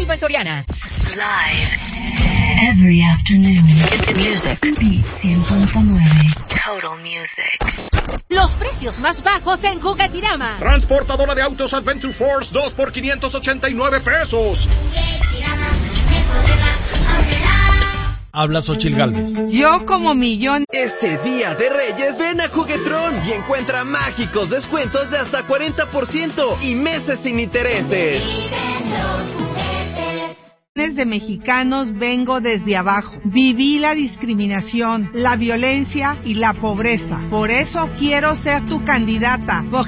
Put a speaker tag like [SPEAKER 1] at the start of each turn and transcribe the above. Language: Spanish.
[SPEAKER 1] en Soriana.
[SPEAKER 2] Live. Every afternoon. Music. Beat 100.9. Total Music.
[SPEAKER 3] Los precios más bajos en Juguetirama.
[SPEAKER 4] Transportadora de autos Adventure Force 2 por 589 pesos.
[SPEAKER 5] Habla Xochitl Gálvez.
[SPEAKER 6] Yo como millón.
[SPEAKER 7] Este Día de Reyes ven a Juguetrón y encuentra mágicos descuentos de hasta 40% y meses sin intereses.
[SPEAKER 6] De mexicanos vengo desde abajo. Viví la discriminación, la violencia y la pobreza. Por eso quiero ser tu candidata.